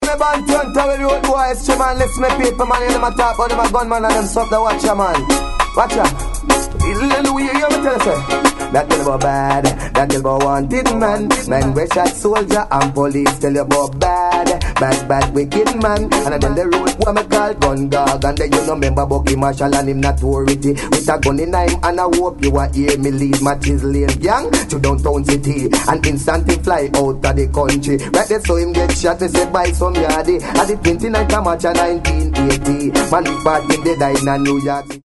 me band turn to the road boys. She man, listen me people man, in them a talk about them a gunman and them stuff the watch ya man. Watch ya. Hallelujah, you me tell you say. That tell about bad, that tell about wanted man. Man we shot soldier and police tell you about bad, bad wicked man. And I tell the road what me call gun dog. And then you know remember Bucky Marshall and him not worried with a gun in him. And I hope you are hear me lead my chisel gang to downtown city and instantly fly out of the country. Right there so him get shot, me say by some yardie. At the 29th of March 1980, man is bad in the die in New York.